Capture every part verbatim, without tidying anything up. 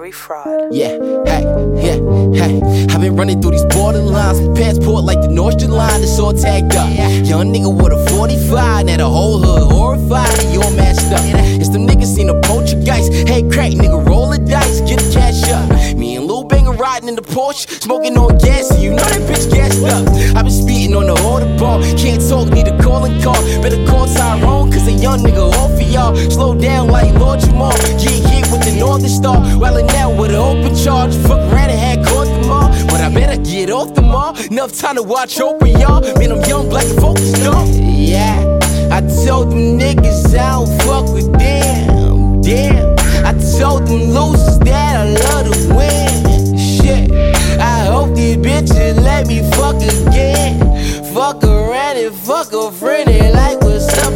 Harry Fraud. Yeah, hey, yeah, hey. I've been running through these borderlines. Passport like the Nordstrom line, it's all tagged up. Young nigga with a forty-five, now the whole hood horrified, and you all mashed up. It's them niggas seen a poltergeist. Hey, crack, nigga, roll the dice, get the cash up. Me and Lil Banger riding in the Porsche, smoking on gas, and you know that bitch gassed up. I've been speeding on the Audubon, can't talk, need a calling call. Better call Tyrone, cause a young nigga off of y'all. Slow down like Lord Jamal, get hit with the Northern Star. Wildin' out with an open charge, fuck around and had caught them all. But I better get off the mall, enough time to watch open, y'all. Man, I'm young, black, and focused, y'all. Yeah, I told them niggas I don't fuck with them, damn. I told them losers that I love to win. Shit, I hope these bitches let me fuck again. Fuck around and fuck a friend and like what's up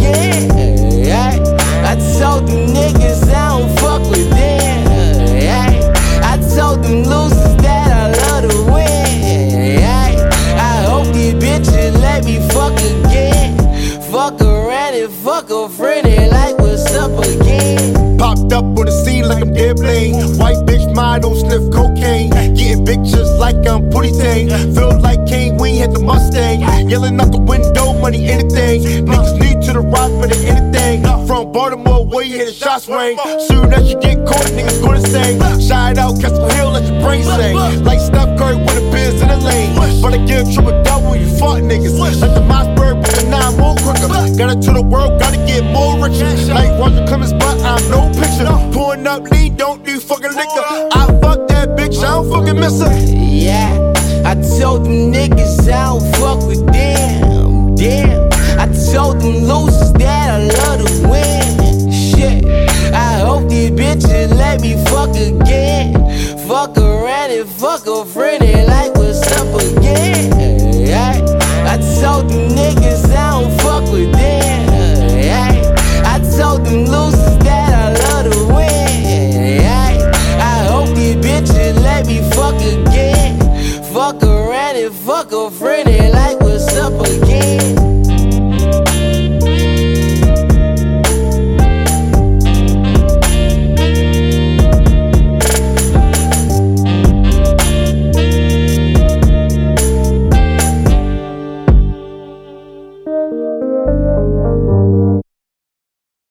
again. Yeah, I told them niggas I don't fuck with them. Yeah, I told them losers that I love to win. Yeah, I hope these bitches let me fuck again. Fuck around and fuck a friend and like what's up again. Popped up on the scene like I'm dead blame. White bitch model, sniff cocaine. Getting pictures like I'm Pootie Tang. Feel like Kane, we had the Mustang. Yelling out the window, money, anything. Niggas need to the rock for the anything. From Baltimore, where you hear the shots ring. Soon as you get caught, niggas gonna sing. Shout out, Castle Hill, let your brain sing. Like Steph Curry with the biz in the lane. But I give triple double, you fuck niggas. Like the Mossberg with the nine more quicker. Got it to the world, gotta get more richer. Like Roger Clemens, but I'm no picture. Pouring up lean, don't do fucking liquor. I fuck that bitch, I don't fucking miss her. Yeah, I told them niggas I don't fuck with them, damn. I told them losers that I love to win. Shit, I hope these bitches let me fuck again. Fuck around and fuck a friend and like what's up again. Yeah, I told them niggas I don't fuck